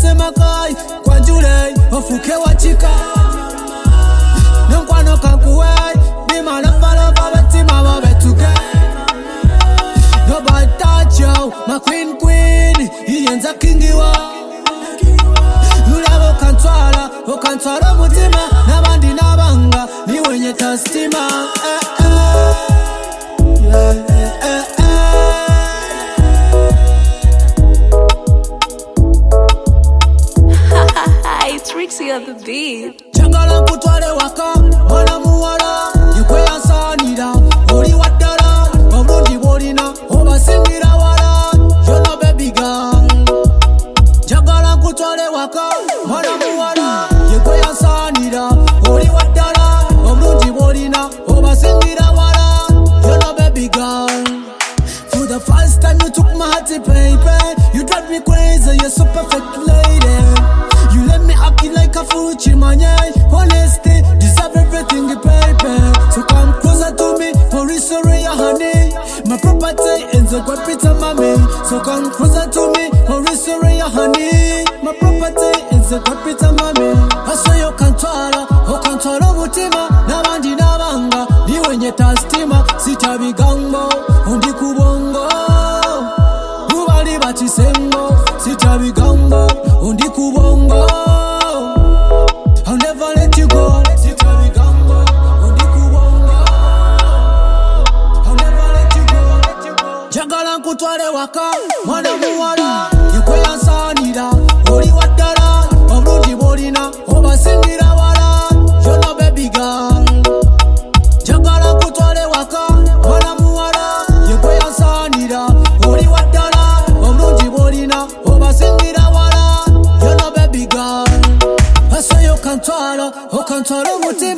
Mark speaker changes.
Speaker 1: semakai kwanjule ofuke wachika nonkwano kankuwe bima lafalava betima babetuke nobody touch you my queen iyenza kingiwa yulabo kantwala mutima nabandi nabanga niwenye tastima
Speaker 2: It's Rixie on the beat.
Speaker 1: Changala kutwale waka, mwana muwala, yikwe yansanira, oli waddala, obulungi bwolina, obasingira wala, yona baby girl. Changala kutwale waka, mwana muwala, yikwe yansanira, oli waddala, obulungi bwolina, obasingira wala, yona baby girl. For the first time you took my heart, baby, you drive me crazy, you're so perfect lady. You let me acting like a fool, chimanye. Honesty, deserve everything you pay. So come closer to me, for history, honey. My property in the great pizza, mommy. So come closer to me, for history, honey. My property in the great pizza, mommy. I saw you control mutima. Nabandi nabanga, ni wenye tastima. Sitabi gambo, undi kubongo. Ubali bachisengo, sitabi gambo, undi kubongo. I'll never let you go. Sitabi gambo, undi kubongo. I'll never let you go. Jagala nkutwale waka, mwana muwala, yikwe yansanira, oli waddala, obulungi bwolina, obasingira wala, yona baby girl. Jagala nkutwale waka, mwana muwala, yikwe yansanira, oli waddala, obulungi bwolina, obasingira wala, yona baby girl. I saw you control mutima.